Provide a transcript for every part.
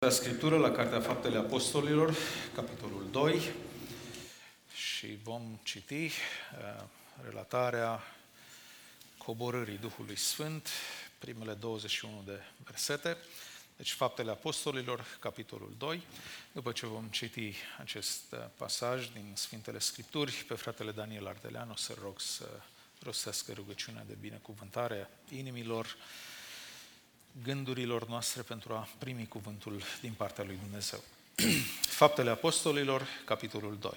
La Scriptură, la Cartea Faptele Apostolilor, capitolul 2, și vom citi relatarea coborârii Duhului Sfânt, primele 21 de versete. Deci, Faptele Apostolilor, capitolul 2. După ce vom citi acest pasaj din Sfintele Scripturi, pe fratele Daniel Ardelean o să rog să rostească rugăciunea de binecuvântare a inimilor, gândurilor noastre pentru a primi cuvântul din partea lui Dumnezeu. Faptele Apostolilor, capitolul 2.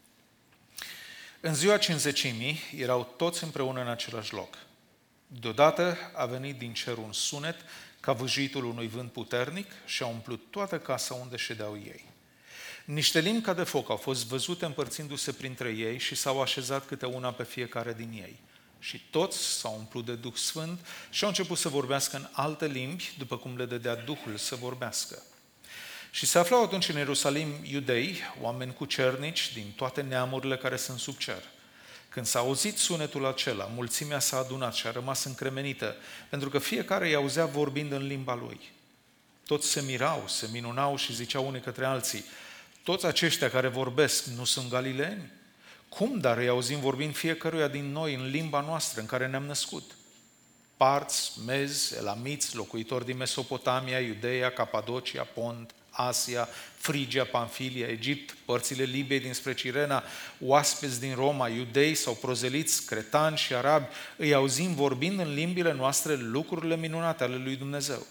În ziua Cincizecimii erau toți împreună în același loc. Deodată a venit din cer un sunet ca vâjuitul unui vânt puternic și a umplut toată casa unde ședeau ei. Niște limbi ca de foc au fost văzute împărțindu-se printre ei și s-au așezat câte una pe fiecare din ei. Și toți s-au umplut de Duh Sfânt și au început să vorbească în alte limbi, după cum le dădea Duhul să vorbească. Și se aflau atunci în Ierusalim iudei, oameni cucernici din toate neamurile care sunt sub cer. Când s-a auzit sunetul acela, mulțimea s-a adunat și a rămas încremenită, pentru că fiecare îi auzea vorbind în limba lui. Toți se mirau, se minunau și ziceau unii către alții: toți aceștia care vorbesc nu sunt galileeni? Cum dar îi auzim vorbind fiecăruia din noi în limba noastră în care ne-am născut? Parți, mezi, elamiți, locuitori din Mesopotamia, Iudeea, Capadocia, Pont, Asia, Frigia, Pamfilia, Egipt, părțile Libiei dinspre Cirena, oaspeți din Roma, iudei sau prozeliți, cretani și arabi, îi auzim vorbind în limbile noastre lucrurile minunate ale lui Dumnezeu.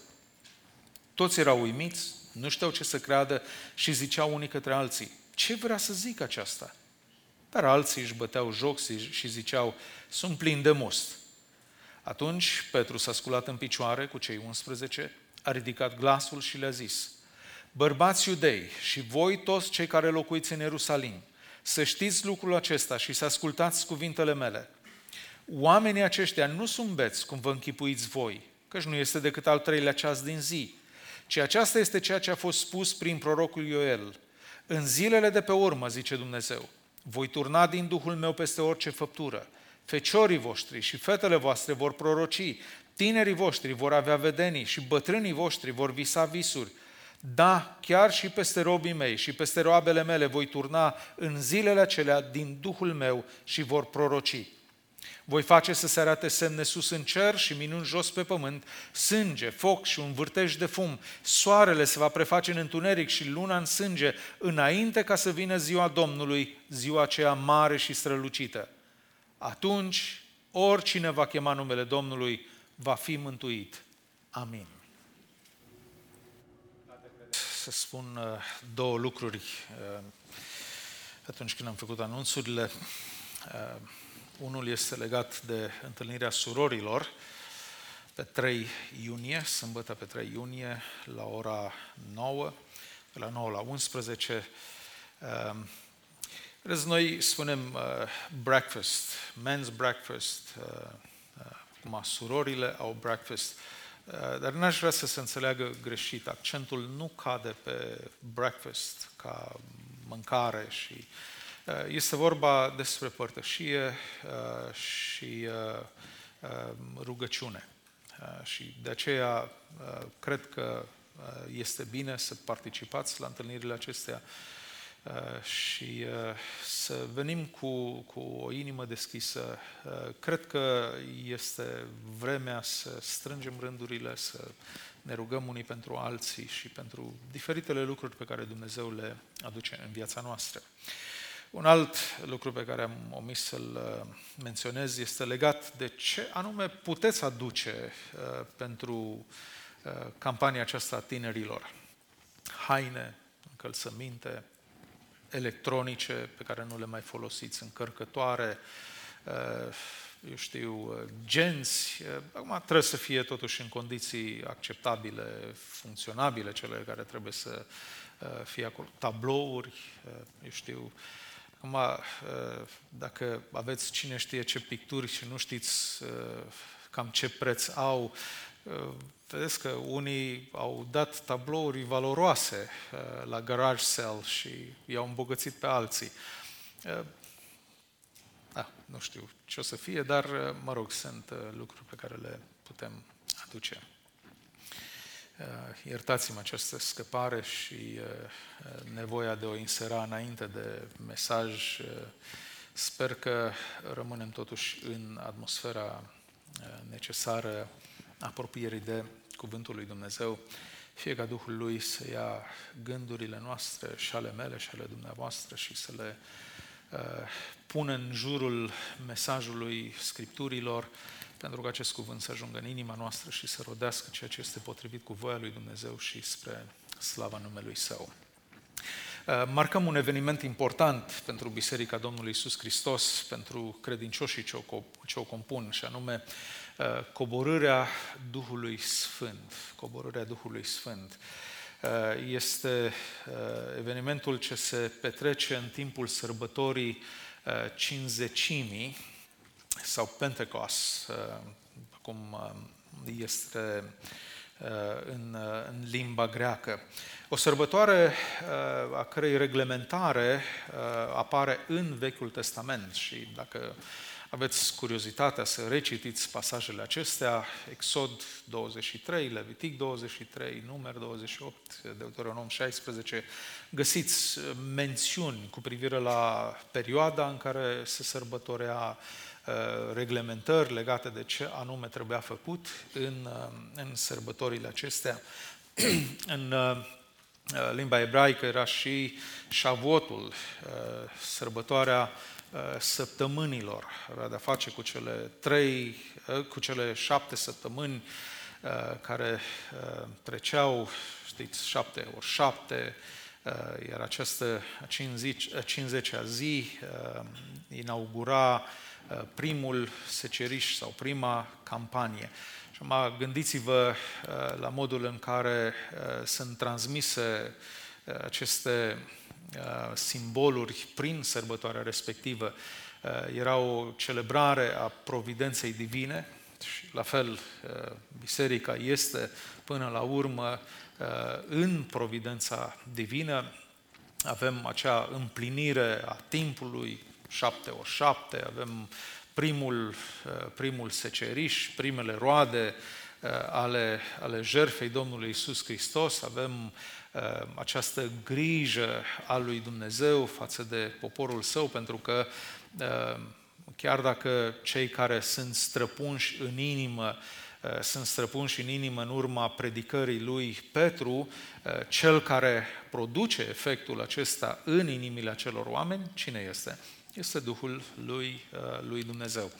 Toți erau uimiți, nu știau ce să creadă și ziceau unii către alții: ce vrea să zic aceasta? Dar alții își băteau joc și ziceau: sunt plini de most. Atunci Petru s-a sculat în picioare cu cei 11, a ridicat glasul și le-a zis: bărbați iudei și voi toți cei care locuiți în Ierusalim, să știți lucrul acesta și să ascultați cuvintele mele. Oamenii aceștia nu sunt beți, cum vă închipuiți voi, căci nu este decât al treilea ceas din zi, ci aceasta este ceea ce a fost spus prin prorocul Ioel. În zilele de pe urmă, zice Dumnezeu, voi turna din Duhul meu peste orice făptură. Feciorii voștri și fetele voastre vor proroci, tinerii voștri vor avea vedenii și bătrânii voștri vor visa visuri. Da, chiar și peste robii mei și peste roabele mele voi turna în zilele acelea din Duhul meu și vor proroci. Voi face să se arate semne sus în cer și minuni jos pe pământ, sânge, foc și un vârtej de fum. Soarele se va preface în întuneric și luna în sânge, înainte ca să vină ziua Domnului, ziua aceea mare și strălucită. Atunci, oricine va chema numele Domnului va fi mântuit. Amin. Să spun două lucruri atunci când am făcut anunțurile. Unul este legat de întâlnirea surorilor pe 3 iunie, sâmbătă pe 3 iunie, la ora 9, de la 9 la 11. Noi spunem breakfast, men's breakfast, cum surorile au breakfast, dar n-aș vrea să se înțeleagă greșit. Accentul nu cade pe breakfast ca mâncare și este vorba despre părtășie și rugăciune. Și de aceea cred că este bine să participați la întâlnirile acestea și să venim cu o inimă deschisă. Cred că este vremea să strângem rândurile, să ne rugăm unii pentru alții și pentru diferitele lucruri pe care Dumnezeu le aduce în viața noastră. Un alt lucru pe care am omis să-l menționez este legat de ce anume puteți aduce pentru campania aceasta a tinerilor. Haine, încălțăminte, electronice pe care nu le mai folosiți, încărcătoare, eu știu, genți. Acum trebuie să fie totuși în condiții acceptabile, funcționabile, cele care trebuie să fie acolo. Tablouri, eu știu. Acum, dacă aveți cine știe ce picturi și nu știți cam ce preț au, vedeți că unii au dat tablouri valoroase la garage sale și i-au îmbogățit pe alții. Nu știu ce o să fie, dar, mă rog, sunt lucruri pe care le putem aduce. iertați-mi această scăpare și nevoia de o insera înainte de mesaj. Sper că rămânem totuși în atmosfera necesară apropierii de Cuvântul lui Dumnezeu, fie ca Duhul Lui să ia gândurile noastre și ale mele și ale dumneavoastră și să le pună în jurul mesajului Scripturilor, pentru că acest cuvânt să ajungă în inima noastră și să rodească ceea ce este potrivit cu voia lui Dumnezeu și spre slava numelui Său. Marcăm un eveniment important pentru Biserica Domnului Iisus Hristos, pentru credincioșii ce o compun, și anume coborârea Duhului Sfânt. Coborârea Duhului Sfânt. Este evenimentul ce se petrece în timpul sărbătorii Cincizecimii sau Pentecost, cum este în limba greacă. O sărbătoare a cărei reglementare apare în Vechiul Testament și dacă aveți curiozitatea să recitiți pasajele acestea, Exod 23, Levitic 23, Numer 28, Deuteronom 16, găsiți mențiuni cu privire la perioada în care se sărbătorea, reglementări legate de ce anume trebuia făcut în sărbătorile acestea. În limba ebraică era și Shavuotul, sărbătoarea săptămânilor, avea de-a face cu cele 7 săptămâni care treceau, știți, 7 ori 7, iar această 50-a zi inaugura primul seceriș sau prima campanie. Și acum gândiți-vă la modul în care sunt transmise aceste simboluri prin sărbătoarea respectivă. Era o celebrare a providenței divine și la fel biserica este până la urmă în providența divină. Avem acea împlinire a timpului, 7 ori 7, avem primul seceriș, primele roade ale jertfei Domnului Iisus Hristos, avem această grijă a lui Dumnezeu față de poporul Său, pentru că chiar dacă cei care sunt străpunși în inimă sunt străpunși în inimă în urma predicării lui Petru, cel care produce efectul acesta în inimile acelor oameni, cine este? Este Duhul lui Dumnezeu.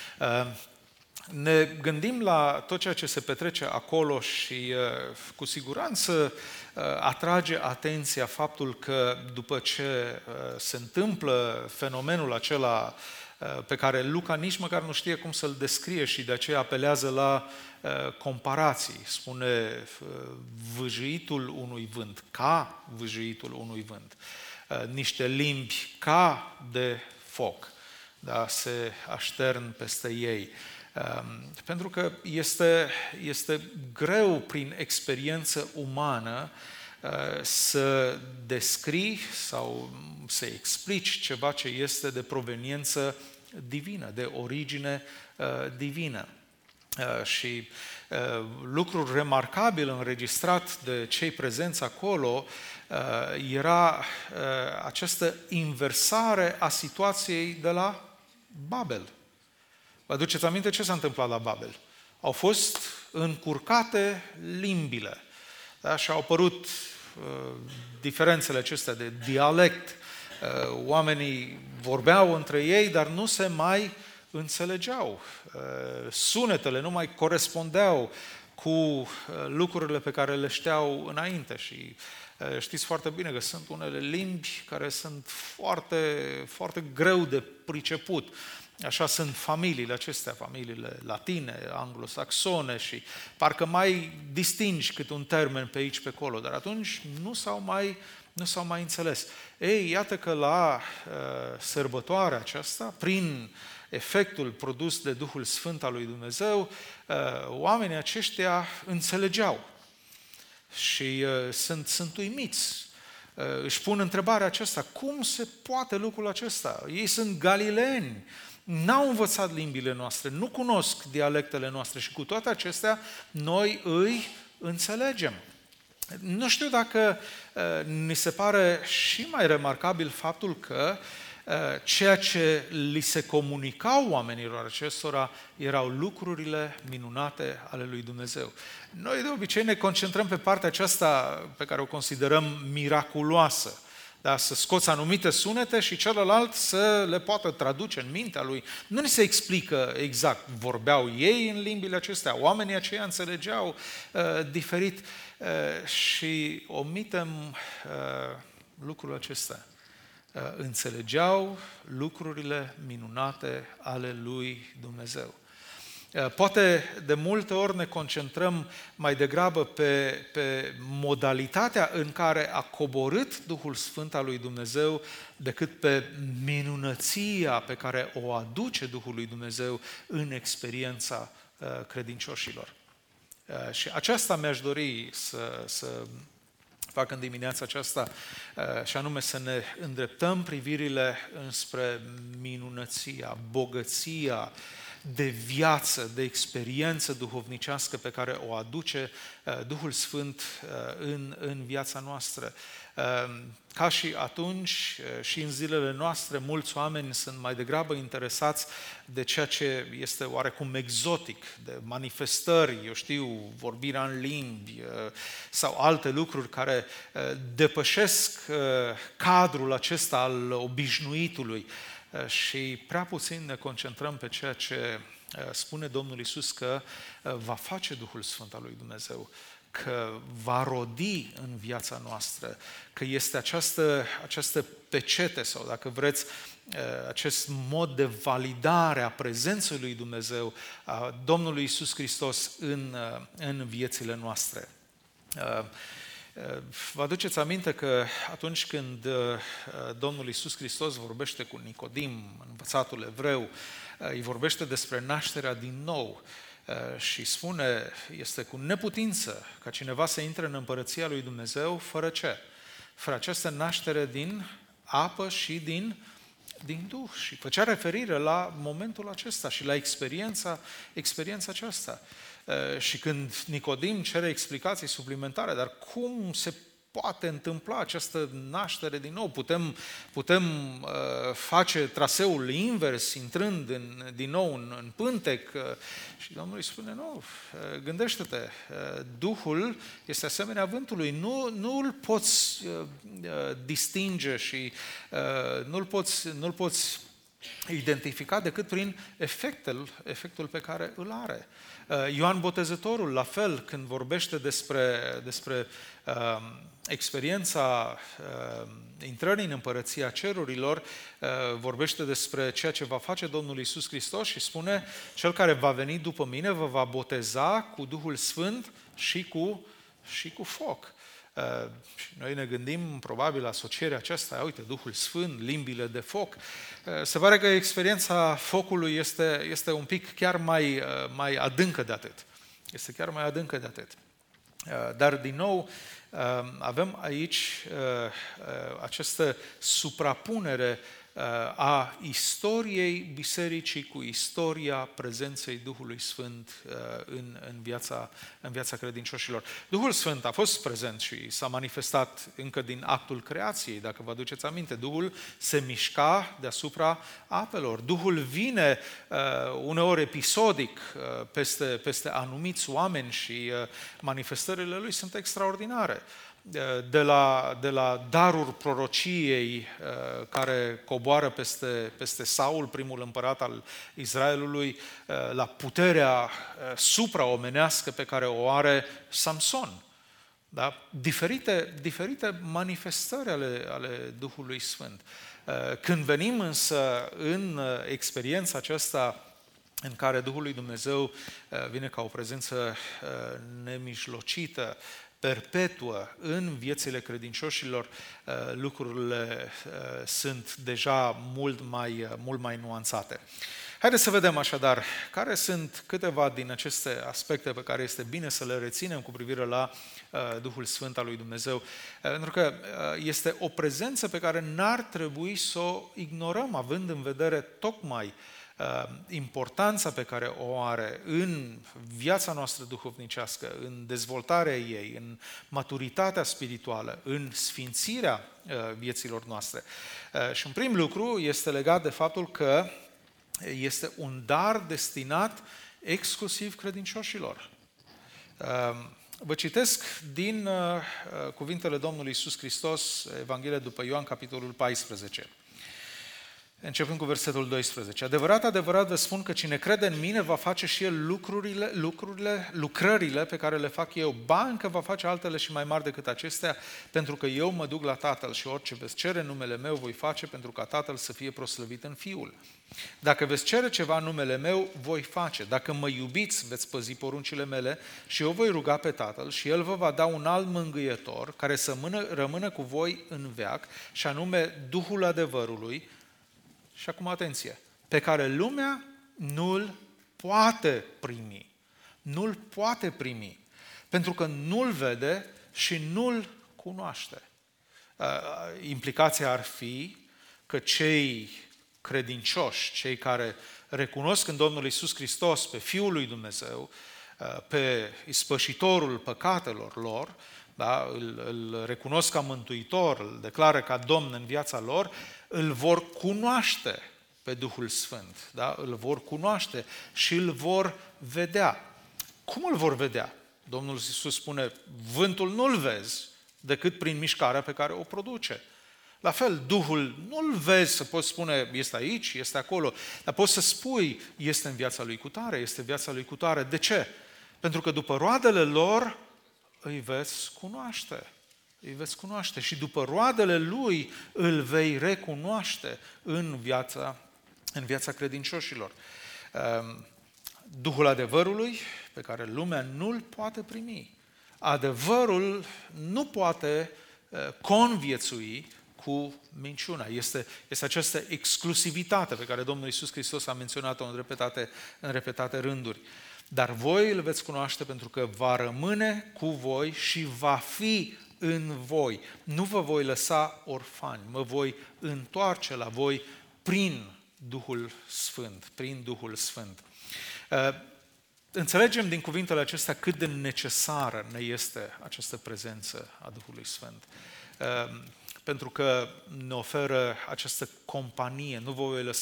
Ne gândim la tot ceea ce se petrece acolo și cu siguranță atrage atenția faptul că după ce se întâmplă fenomenul acela pe care Luca nici măcar nu știe cum să-l descrie și de aceea apelează la comparații. Spune vâjâitul unui vânt, ca vâjâitul unui vânt. Niște limbi ca de foc, da, se aștern peste ei. Pentru că este greu prin experiență umană să descrii sau să explici ceva ce este de proveniență divină, de origine divină. Și lucrul remarcabil înregistrat de cei prezenți acolo era această inversare a situației de la Babel. Vă aduceți aminte ce s-a întâmplat la Babel? Au fost încurcate limbile, da? Și au apărut diferențele acestea de dialect. Oamenii vorbeau între ei, dar nu se mai înțelegeau. Sunetele nu mai corespundeau cu lucrurile pe care le știau înainte și știți foarte bine că sunt unele limbi care sunt foarte, foarte greu de priceput. Așa sunt familiile acestea, familiile latine, anglosaxone și parcă mai distingi cât un termen pe aici, pe acolo, dar atunci nu s-au mai înțeles. Ei, iată că la sărbătoarea aceasta, prin efectul produs de Duhul Sfânt al lui Dumnezeu, oamenii aceștia înțelegeau și sunt uimiți. Își pun întrebarea aceasta, cum se poate lucrul acesta? Ei sunt galileeni, n-au învățat limbile noastre, nu cunosc dialectele noastre și cu toate acestea noi îi înțelegem. Nu știu dacă ni se pare și mai remarcabil faptul că ceea ce li se comunicau oamenilor acestora erau lucrurile minunate ale lui Dumnezeu. Noi de obicei ne concentrăm pe partea aceasta pe care o considerăm miraculoasă. Da, să scoți anumite sunete și celălalt să le poată traduce în mintea lui. Nu ni se explică exact. Vorbeau ei în limbile acestea, oamenii aceia înțelegeau diferit și omitem lucrul acesta. Înțelegeau lucrurile minunate ale lui Dumnezeu. Poate de multe ori ne concentrăm mai degrabă pe modalitatea în care a coborât Duhul Sfânt al lui Dumnezeu decât pe minunăția pe care o aduce Duhul lui Dumnezeu în experiența credincioșilor. Și aceasta mi-aș dori să fac în dimineața aceasta, și anume să ne îndreptăm privirile înspre minunăția, bogăția de viață, de experiență duhovnicească pe care o aduce Duhul Sfânt în viața noastră. Ca și atunci și în zilele noastre, mulți oameni sunt mai degrabă interesați de ceea ce este oarecum exotic, de manifestări, eu știu, vorbirea în limbi sau alte lucruri care depășesc cadrul acesta al obișnuitului. Și prea puțin ne concentrăm pe ceea ce spune Domnul Iisus că va face Duhul Sfânt al lui Dumnezeu, că va rodi în viața noastră, că este această pecete sau, dacă vreți, acest mod de validare a prezenței lui Dumnezeu, a Domnului Iisus Hristos în viețile noastre. Vă aduceți aminte că atunci când Domnul Iisus Hristos vorbește cu Nicodim, învățatul evreu, îi vorbește despre nașterea din nou și spune, este cu neputință ca cineva să intre în împărăția lui Dumnezeu fără ce? Fără această naștere din apă și din Duh. Și făcea referire la momentul acesta și la experiența aceasta. Și când Nicodim cere explicații suplimentare, dar cum se poate întâmpla această naștere din nou? Putem face traseul invers, intrând din nou în pântec? Și Domnul îi spune, nu, gândește-te, Duhul este asemenea vântului, nu îl poți distinge și nu-l poți identifica decât prin efectul pe care îl are. Ioan Botezătorul, la fel, când vorbește despre experiența intrării în împărăția cerurilor, vorbește despre ceea ce va face Domnul Iisus Hristos și spune, cel care va veni după mine vă va boteza cu Duhul Sfânt și cu foc. Și noi ne gândim probabil la asocierea aceasta, uite, Duhul Sfânt, limbile de foc. Se pare că experiența focului este un pic chiar mai adâncă de atât. Este chiar mai adâncă de atât. Dar, din nou, avem aici această suprapunere a istoriei bisericii cu istoria prezenței Duhului Sfânt în viața credincioșilor. Duhul Sfânt a fost prezent și s-a manifestat încă din actul creației, dacă vă aduceți aminte. Duhul se mișca deasupra apelor. Duhul vine uneori episodic peste anumiți oameni și manifestările lui sunt extraordinare. De la darul prorociei care coboară peste Saul, primul împărat al Israelului, la puterea supraomenească pe care o are Samson. Da? Diferite manifestări ale Duhului Sfânt. Când venim însă în experiența aceasta în care Duhul lui Dumnezeu vine ca o prezență nemijlocită, perpetuă în viețile credincioșilor, lucrurile sunt deja mult mai nuanțate. Haideți să vedem așadar care sunt câteva din aceste aspecte pe care este bine să le reținem cu privire la Duhul Sfânt al lui Dumnezeu, pentru că este o prezență pe care n-ar trebui să o ignorăm, având în vedere tocmai importanța pe care o are în viața noastră duhovnicească, în dezvoltarea ei, în maturitatea spirituală, în sfințirea vieților noastre. Și un prim lucru este legat de faptul că este un dar destinat exclusiv credincioșilor. Vă citesc din cuvintele Domnului Iisus Hristos, Evanghelia după Ioan, capitolul 14. Începând cu versetul 12. Adevărat, adevărat vă spun că cine crede în mine va face și el lucrările pe care le fac eu. Ba, încă va face altele și mai mari decât acestea, pentru că eu mă duc la Tatăl și orice veți cere în numele meu voi face, pentru ca Tatăl să fie proslăvit în Fiul. Dacă veți cere ceva în numele meu, voi face. Dacă mă iubiți, veți păzi poruncile mele și eu voi ruga pe Tatăl și El vă va da un alt mângâietor care să rămână cu voi în veac, și anume Duhul adevărului. Și acum atenție, pe care lumea nu-l poate primi. Nu-l poate primi, pentru că nu-l vede și nu-l cunoaște. Implicația ar fi că cei credincioși, cei care recunosc în Domnul Iisus Hristos pe Fiul lui Dumnezeu, pe ispășitorul păcatelor lor, da, îl recunosc ca mântuitor, îl declară ca Domn în viața lor, îl vor cunoaște pe Duhul Sfânt, da? Îl vor cunoaște și îl vor vedea. Cum îl vor vedea? Domnul Iisus spune, vântul nu-l vezi decât prin mișcarea pe care o produce. La fel, Duhul nu-l vezi să poți spune, este aici, este acolo, dar poți să spui, este în viața lui cutare, este în viața lui cutare. De ce? Pentru că după roadele lor îi veți cunoaște. Îi veți cunoaște și după roadele lui îl vei recunoaște în viața credincioșilor. Duhul adevărului, pe care lumea nu-l poate primi. Adevărul nu poate conviețui cu minciuna. Este această exclusivitate pe care Domnul Iisus Hristos a menționat-o în repetate rânduri. Dar voi îl veți cunoaște pentru că va rămâne cu voi și va fi în voi. Nu vă voi lăsa orfani, mă voi întoarce la voi prin Duhul Sfânt. Prin Duhul Sfânt. Înțelegem din cuvintele acestea cât de necesară ne este această prezență a Duhului Sfânt. Pentru că ne oferă această companie, nu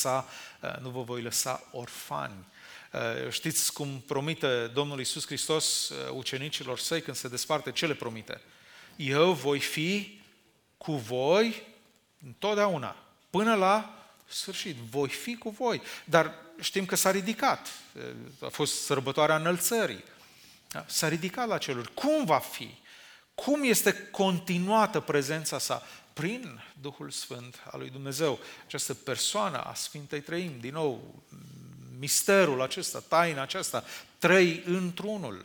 vă voi lăsa orfani. Știți cum promite Domnul Iisus Hristos ucenicilor săi când se desparte? Ce le promite? Eu voi fi cu voi întotdeauna, până la sfârșit. Voi fi cu voi. Dar știm că s-a ridicat. A fost sărbătoarea înălțării. S-a ridicat la ceruri. Cum va fi? Cum este continuată prezența sa? Prin Duhul Sfânt al lui Dumnezeu. Această persoană a Sfintei Treimi, din nou, misterul acesta, taina aceasta, trei într-unul.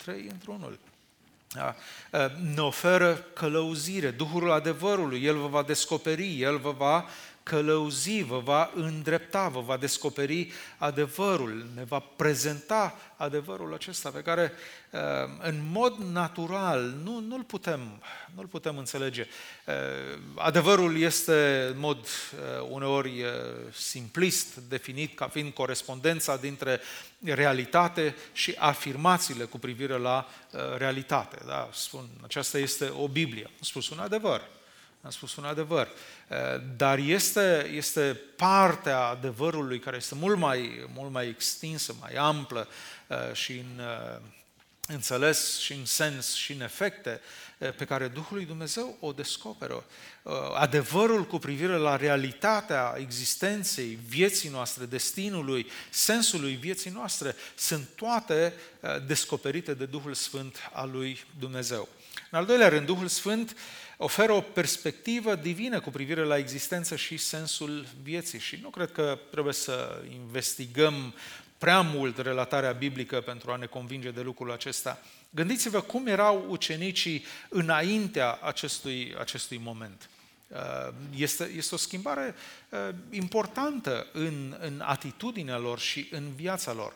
Da? Ne oferă călăuzire, Duhul adevărului, El vă va descoperi, El vă va călăuzi, vă va îndrepta, vă va descoperi adevărul, ne va prezenta adevărul acesta pe care în mod natural nu-l putem înțelege. Adevărul este în mod uneori simplist definit ca fiind corespondența dintre realitate și afirmațiile cu privire la realitate. Da? Spun, aceasta este o Biblie. Am spus un adevăr. Dar este partea adevărului care este mult mai extinsă, mai amplă și în înțeles și în sens și în efecte pe care Duhul lui Dumnezeu o descoperă. Adevărul cu privire la realitatea existenței, vieții noastre, destinului, sensului vieții noastre, sunt toate descoperite de Duhul Sfânt al lui Dumnezeu. În al doilea rând, Duhul Sfânt oferă o perspectivă divină cu privire la existență și sensul vieții. Și nu cred că trebuie să investigăm prea mult relatarea biblică pentru a ne convinge de lucrul acesta. Gândiți-vă cum erau ucenicii înaintea acestui moment. Este o schimbare importantă în atitudinea lor și în viața lor.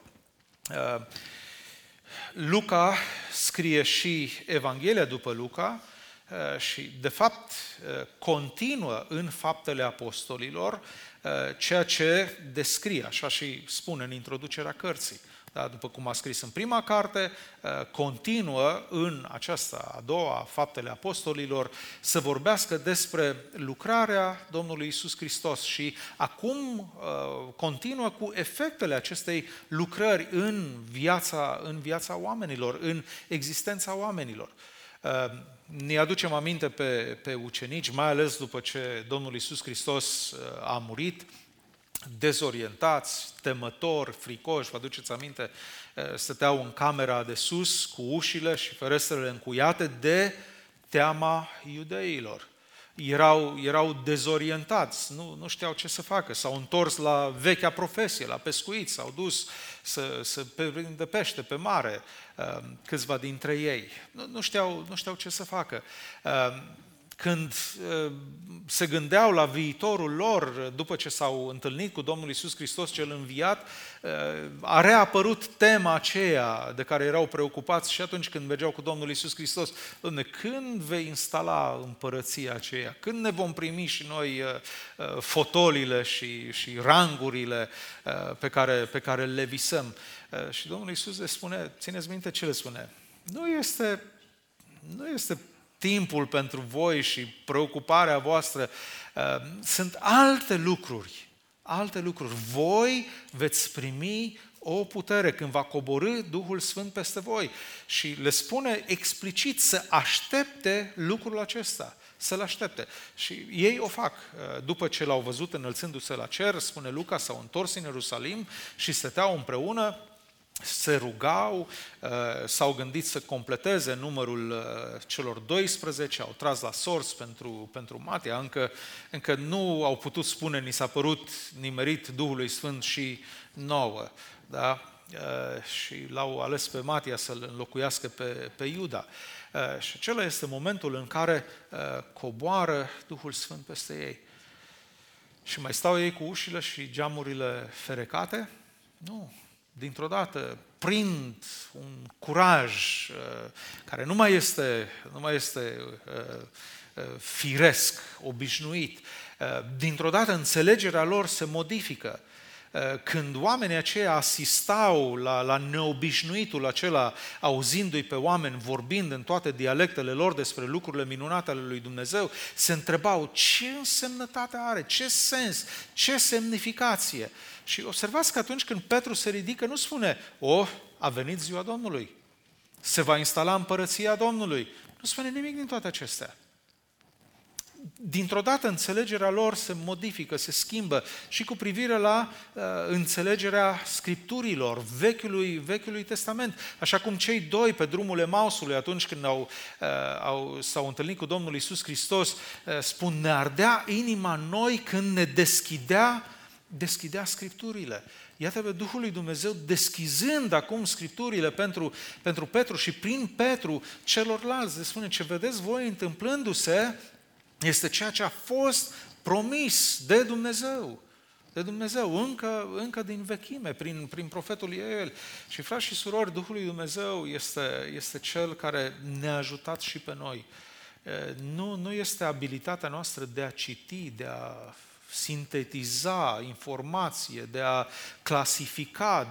Luca scrie și Evanghelia după Luca și, de fapt, continuă în Faptele Apostolilor ceea ce descrie, așa și spune în introducerea cărții. Da, după cum a scris în prima carte, continuă în aceasta, a doua, Faptele Apostolilor, să vorbească despre lucrarea Domnului Iisus Hristos și acum continuă cu efectele acestei lucrări în viața oamenilor, în existența oamenilor. Ne aducem aminte pe ucenici, mai ales după ce Domnul Iisus Hristos a murit, dezorientați, temători, fricoși, vă aduceți aminte, stăteau în camera de sus cu ușile și ferestrele încuiate de teama iudeilor. Erau dezorientați, nu știau ce să facă, s-au întors la vechea profesie, la pescuit, s-au dus să prindă pește pe mare, câțiva dintre ei. Nu știau ce să facă. Când se gândeau la viitorul lor, după ce s-au întâlnit cu Domnul Iisus Hristos cel înviat, a reapărut tema aceea de care erau preocupați și atunci când mergeau cu Domnul Iisus Hristos. Doamne, când vei instala împărăția aceea? Când ne vom primi și noi fotolile și rangurile pe care le visăm? Și Domnul Iisus le spune, țineți minte ce le spune, nu este timpul pentru voi și preocuparea voastră, sunt alte lucruri. Voi veți primi o putere când va coborî Duhul Sfânt peste voi. Și le spune explicit să aștepte lucrul acesta, să-l aștepte. Și ei o fac. După ce l-au văzut înălțându-se la cer, spune Luca, s-au întors în Ierusalim și stăteau împreună, se rugau, s-au gândit să completeze numărul celor 12, au tras la sorți pentru Matia, încă nu au putut spune, ni s-a părut nimerit Duhului Sfânt și nouă, da? Și l-au ales pe Matia să-l înlocuiască pe Iuda. Și acela este momentul în care coboară Duhul Sfânt peste ei. Și mai stau ei cu ușile și geamurile ferecate? Nu. Dintr-o dată prind un curaj care nu mai este firesc, obișnuit. Dintr-o dată înțelegerea lor se modifică. Când oamenii aceia asistau la neobișnuitul acela, auzindu-i pe oameni vorbind în toate dialectele lor despre lucrurile minunate ale lui Dumnezeu, se întrebau ce însemnătate are, ce sens, ce semnificație. Și observați că atunci când Petru se ridică, nu spune, a venit ziua Domnului, se va instala împărăția Domnului. Nu spune nimic din toate acestea. Dintr-o dată înțelegerea lor se modifică, se schimbă și cu privire la înțelegerea Scripturilor, Vechiului Testament. Așa cum cei doi pe drumul Emausului, atunci când s-au întâlnit cu Domnul Iisus Hristos, spun, ne ardea inima noi când ne deschidea Scripturile. Iată pe Duhul lui Dumnezeu deschizând acum Scripturile pentru Petru și prin Petru celorlalți. Le spune, ce vedeți voi întâmplându-se este ceea ce a fost promis de Dumnezeu. Încă din vechime, prin profetul Ioel. Și frați și surori, Duhul lui Dumnezeu este Cel care ne-a ajutat și pe noi. Nu este abilitatea noastră de a citi, de a sintetiza informație, de a clasifica,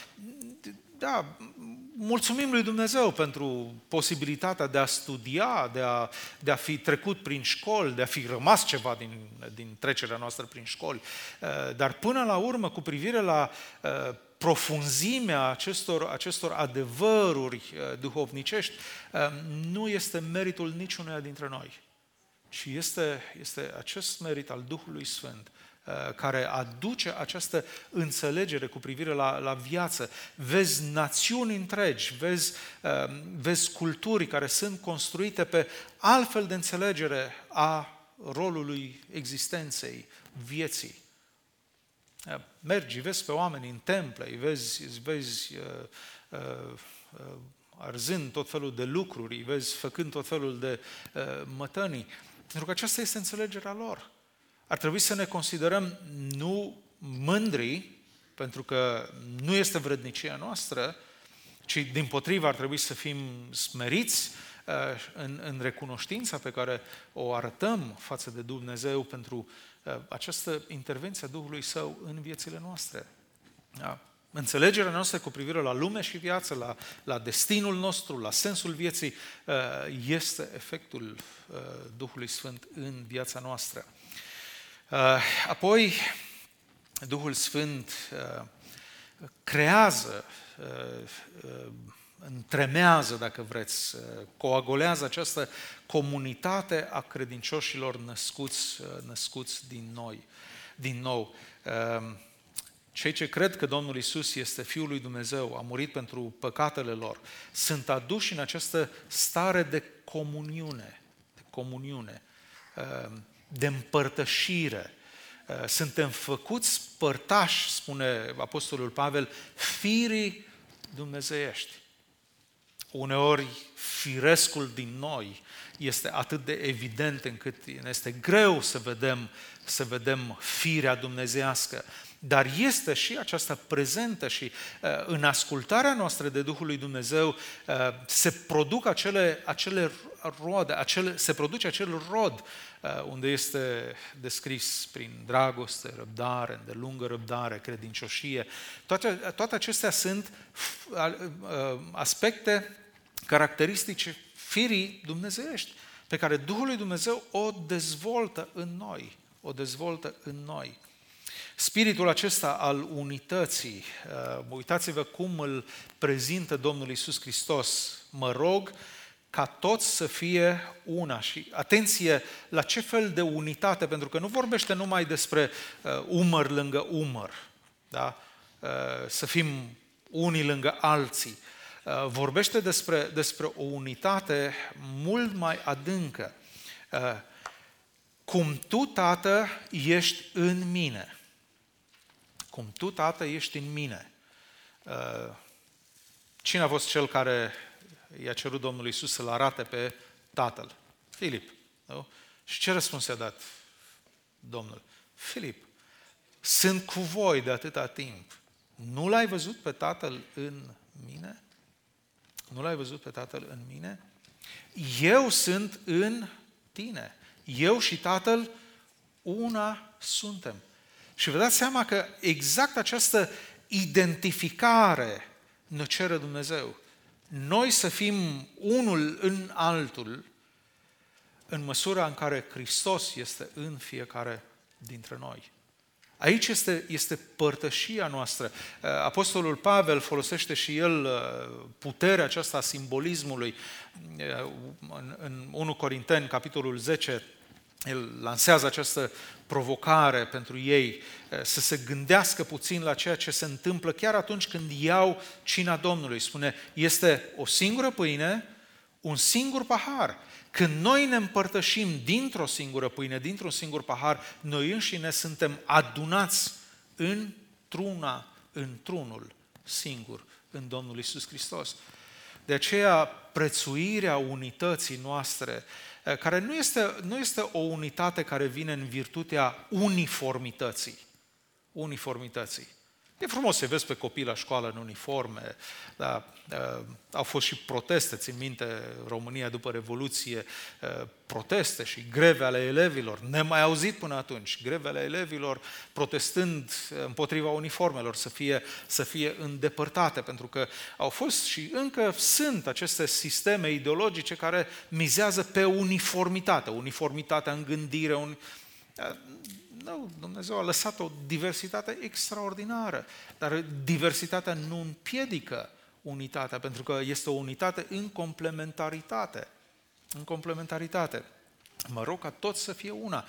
mulțumim lui Dumnezeu pentru posibilitatea de a studia, de a fi trecut prin școli, de a fi rămas ceva din trecerea noastră prin școli. Dar până la urmă, cu privire la profunzimea acestor adevăruri duhovnicești, nu este meritul niciunuia dintre noi, ci este acest merit al Duhului Sfânt care aduce această înțelegere cu privire la viață. Vezi națiuni întregi, vezi culturi care sunt construite pe altfel de înțelegere a rolului existenței, vieții. Mergi, vezi pe oameni în temple, îi vezi arzând tot felul de lucruri, îi vezi făcând tot felul de mătănii, pentru că aceasta este înțelegerea lor. Ar trebui să ne considerăm nu mândri, pentru că nu este vrednicia noastră, ci dimpotrivă ar trebui să fim smeriți, în recunoștința pe care o arătăm față de Dumnezeu pentru această intervenție a Duhului Său în viețile noastre. Da? Înțelegerea noastră cu privire la lume și viață, la destinul nostru, la sensul vieții, este efectul Duhului Sfânt în viața noastră. Apoi, Duhul Sfânt creează, întremează, dacă vreți, coagulează această comunitate a credincioșilor născuți din nou. Cei ce cred că Domnul Iisus este Fiul lui Dumnezeu, a murit pentru păcatele lor, sunt aduși în această stare de comuniune, de împărtășire. Suntem făcuți părtași, spune Apostolul Pavel, firii dumnezeiești. Uneori firescul din noi este atât de evident încât este greu să vedem firea dumnezeiască. Dar este și aceasta prezentă și în ascultarea noastră de Duhul lui Dumnezeu se produc acele roade, se produce acel rod unde este descris prin dragoste, răbdare, îndelungă răbdare, credincioșie. Toate acestea sunt aspecte caracteristice firii dumnezeiești, pe care Duhul lui Dumnezeu o dezvoltă în noi. Spiritul acesta al unității, uitați-vă cum îl prezintă Domnul Iisus Hristos. Mă rog ca toți să fie una. Și atenție la ce fel de unitate, pentru că nu vorbește numai despre umăr lângă umăr, da? Să fim unii lângă alții. Vorbește despre o unitate mult mai adâncă. Cum tu, Tată, ești în mine. Cum tu, Tată, ești în mine. Cine a fost cel care i-a cerut Domnului Iisus să-L arate pe Tatăl? Filip. Nu? Și ce răspuns i-a dat Domnul? Filip, sunt cu voi de atâta timp. Nu l-ai văzut pe Tatăl în mine? Nu l-ai văzut pe Tatăl în mine? Eu sunt în tine. Eu și Tatăl una suntem. Și vă dați seama că exact această identificare ne cere Dumnezeu. Noi să fim unul în altul în măsura în care Hristos este în fiecare dintre noi. Aici este părtășia noastră. Apostolul Pavel folosește și el puterea aceasta a simbolismului. În 1 Corinteni, capitolul 10, el lansează această provocare pentru ei să se gândească puțin la ceea ce se întâmplă chiar atunci când iau cina Domnului. Spune, este o singură pâine, un singur pahar. Când noi ne împărtășim dintr-o singură pâine, dintr-un singur pahar, noi înșine suntem adunați într-unul singur, în Domnul Iisus Hristos. De aceea, prețuirea unității noastre, care nu este o unitate care vine în virtutea uniformității. E frumos să vezi pe copii la școală în uniforme, dar au fost și proteste, țin minte, România după Revoluție, proteste și greve ale elevilor, nemai auzit până atunci, greve ale elevilor protestând împotriva uniformelor să fie îndepărtate, pentru că au fost și încă sunt aceste sisteme ideologice care mizează pe uniformitatea în gândire, Nu, Dumnezeu a lăsat o diversitate extraordinară, dar diversitatea nu împiedică unitatea, pentru că este o unitate în complementaritate. Mă rog ca toți să fie una.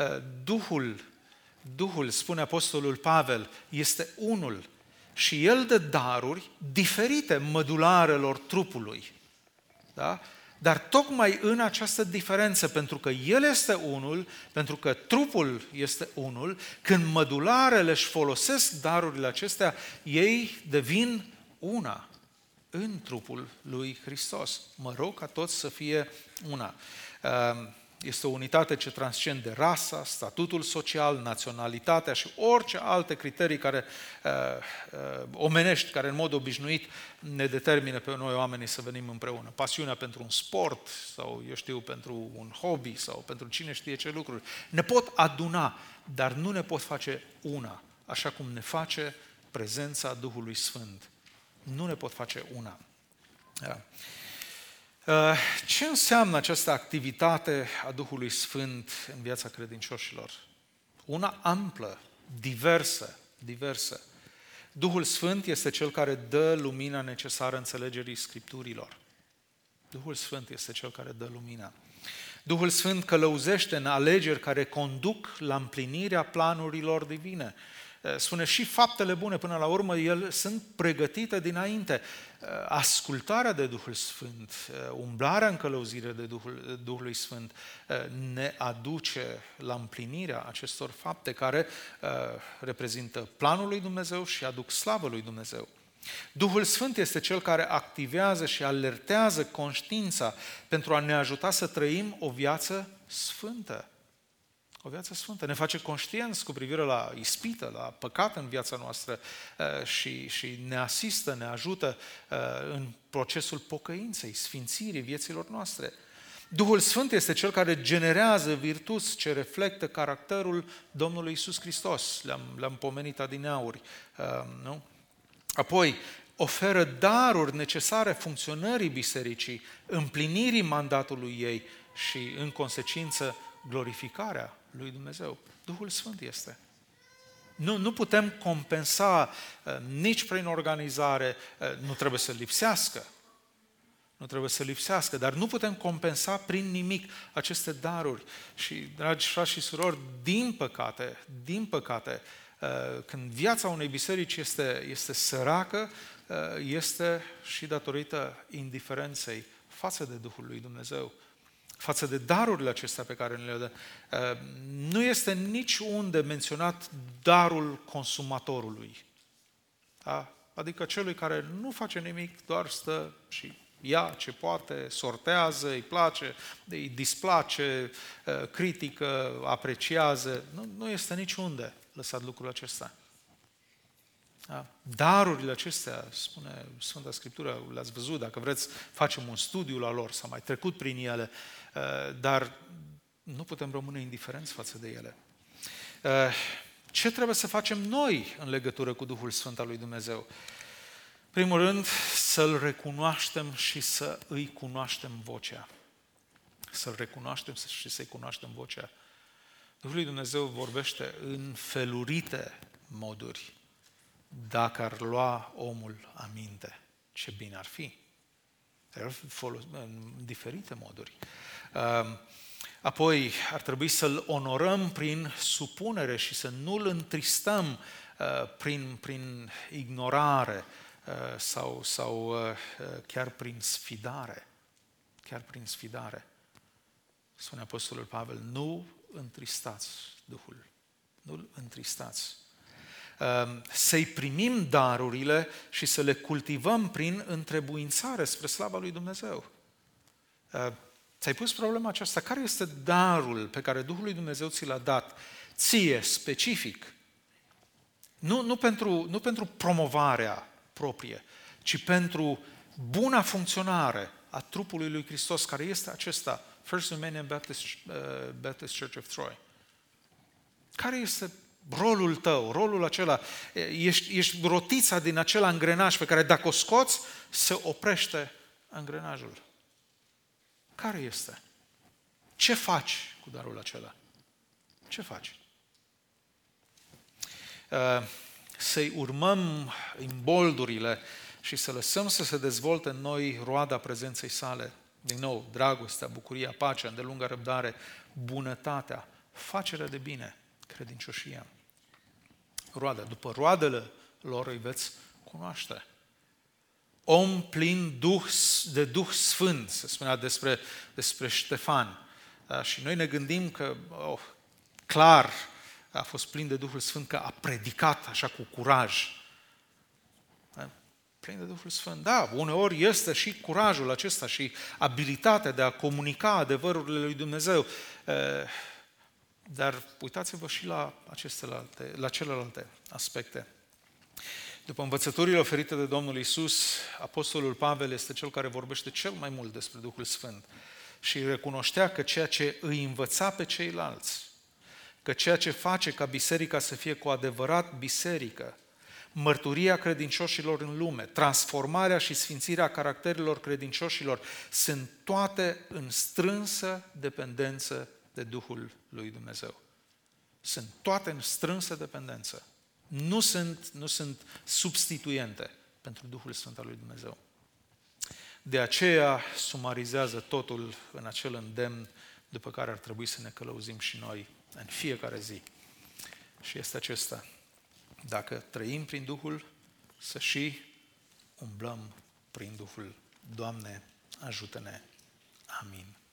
Duhul, spune Apostolul Pavel, este unul și El dă daruri diferite mădularelor trupului. Da? Dar tocmai în această diferență, pentru că El este unul, pentru că trupul este unul, când mădularele își folosesc darurile acestea, ei devin una în trupul lui Hristos. Mă rog ca toți să fie una. Este o unitate ce transcende rasa, statutul social, naționalitatea și orice alte criterii care omenești, care în mod obișnuit ne determină pe noi oamenii să venim împreună. Pasiunea pentru un sport sau, eu știu, pentru un hobby sau pentru cine știe ce lucruri. Ne pot aduna, dar nu ne pot face una, așa cum ne face prezența Duhului Sfânt. Nu ne pot face una. Da. Ce înseamnă această activitate a Duhului Sfânt în viața credincioșilor? Una amplă, diversă. Duhul Sfânt este Cel care dă lumina necesară înțelegerii Scripturilor. Duhul Sfânt este Cel care dă lumina. Duhul Sfânt călăuzește în alegeri care conduc la împlinirea planurilor divine. Spune și faptele bune, până la urmă, ele sunt pregătite dinainte. Ascultarea de Duhul Sfânt, umblarea în călăuzire de Duhului Sfânt ne aduce la împlinirea acestor fapte care reprezintă planul lui Dumnezeu și aduc slavă lui Dumnezeu. Duhul Sfânt este Cel care activează și alertează conștiința pentru a ne ajuta să trăim o viață sfântă. O viață sfântă. Ne face conștienți cu privire la ispită, la păcat în viața noastră și ne asistă, ne ajută în procesul pocăinței, sfințirii vieților noastre. Duhul Sfânt este Cel care generează virtuți ce reflectă caracterul Domnului Iisus Hristos. Le-am pomenit adineauri, nu? Apoi, oferă daruri necesare funcționării bisericii, împlinirii mandatului ei și, în consecință, glorificarea lui Dumnezeu. Duhul Sfânt este. Nu putem compensa nici prin organizare, nu trebuie să lipsească. Nu trebuie să lipsească, dar nu putem compensa prin nimic aceste daruri. Și, dragi frați și surori, din păcate, când viața unei biserici este săracă, este și datorită indiferenței față de Duhul lui Dumnezeu, față de darurile acestea pe care le dă. Nu este niciunde menționat darul consumatorului. Da? Adică celui care nu face nimic, doar stă și ia ce poate, sortează, îi place, îi displace, critică, apreciază. Nu este niciunde lăsat lucrul acesta. Da? Darurile acestea, spune Sfânta Scriptură, le-ați văzut, dacă vreți, facem un studiu la lor, s-a mai trecut prin ele, dar nu putem rămâne indiferenți față de ele. Ce trebuie să facem noi în legătură cu Duhul Sfânt al lui Dumnezeu? Primul rând, să-L recunoaștem și să îi cunoaștem vocea. Să-L recunoaștem și să-i cunoaștem vocea. Duhul lui Dumnezeu vorbește în felurite moduri. Dacă ar lua omul aminte, ce bine ar fi. Ar fi folosit în diferite moduri. Apoi, ar trebui să-L onorăm prin supunere și să nu-L întristăm prin ignorare sau chiar prin sfidare. Chiar prin sfidare. Spune Apostolul Pavel, nu întristați Duhul. Nu-L întristați. Să-i primim darurile și să le cultivăm prin întrebuințare spre slava lui Dumnezeu. Ți-ai pus problema aceasta? Care este darul pe care Duhul lui Dumnezeu ți l-a dat ție, specific? Nu pentru promovarea proprie, ci pentru buna funcționare a trupului lui Hristos, care este acesta, First Armenian Baptist Church of Troy. Care este rolul tău, rolul acela? Ești rotița din acel angrenaj pe care dacă o scoți, se oprește angrenajul. Care este? Ce faci cu darul acela? Ce faci? Să-i urmăm imboldurile și să lăsăm să se dezvolte în noi roada prezenței sale. Din nou, dragostea, bucuria, pacea, îndelunga răbdare, bunătatea, facerea de bine, credincioșia. Roada. După roadele lor îi veți cunoaște. Om plin de Duh Sfânt, se spunea despre Ștefan. Da? Și noi ne gândim că, clar, a fost plin de Duhul Sfânt, că a predicat așa cu curaj. Da? plini de Duhul Sfânt. Da, uneori este și curajul acesta și abilitatea de a comunica adevărurile lui Dumnezeu. Dar uitați-vă și la celelalte aspecte. După învățăturile oferite de Domnul Iisus, Apostolul Pavel este cel care vorbește cel mai mult despre Duhul Sfânt și recunoștea că ceea ce îi învăța pe ceilalți, că ceea ce face ca biserica să fie cu adevărat biserică, mărturia credincioșilor în lume, transformarea și sfințirea caracterilor credincioșilor, sunt toate în strânsă dependență de Duhul lui Dumnezeu. Sunt toate în strânsă dependență. Nu sunt substituente pentru Duhul Sfânt al lui Dumnezeu. De aceea sumarizează totul în acel îndemn după care ar trebui să ne călăuzim și noi în fiecare zi. Și este acesta. Dacă trăim prin Duhul, să și umblăm prin Duhul. Doamne, ajută-ne! Amin.